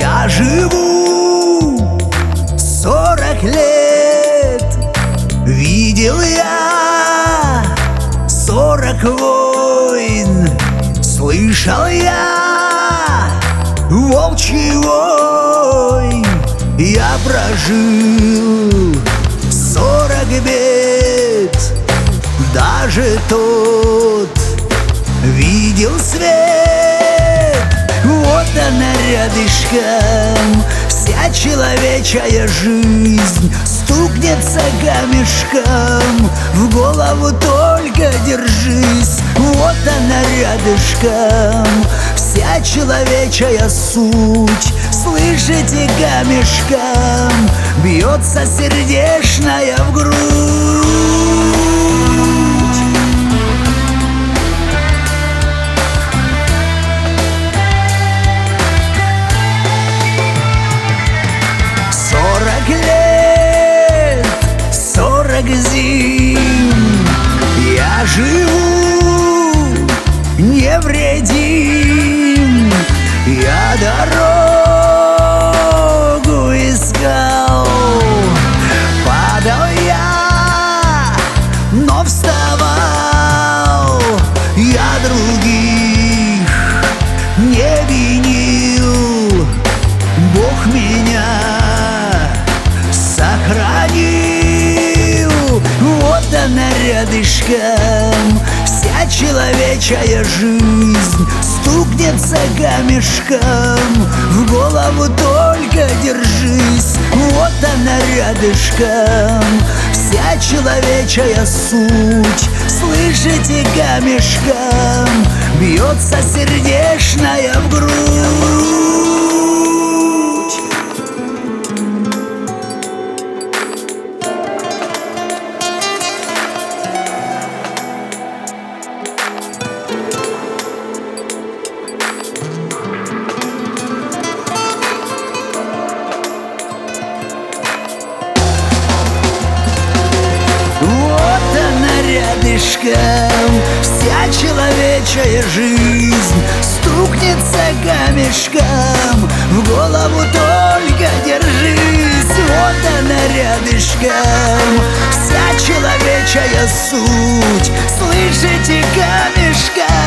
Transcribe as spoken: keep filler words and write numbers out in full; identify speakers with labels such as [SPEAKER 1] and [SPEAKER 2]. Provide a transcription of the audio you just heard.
[SPEAKER 1] Я живу сорок лет, видел я сорок войн, слышал я волчий вой. Я прожил сорок бед, даже тот видел свет. Вот она рядышком, вся человечая жизнь стукнется камешком, в голову только держись. Вот она рядышком, вся человечая суть, слышите, камешком бьется сердечная в грудь. Сорок лет, сорок зим, я живу невредим. Я дорогу искал, падал я, но вставал. Я других не винил, Бог меня сохранил. Вот она рядышком, вся человечая жизнь стукнется камешком, в голову только держись. Вот она рядышком, вся человечая суть, слышите, камешком бьется сердечная в грудь. Рядышком, вся человечая жизнь стукнется камешком, в голову только держись. Вот она рядышком, вся человечая суть, слышите, камешком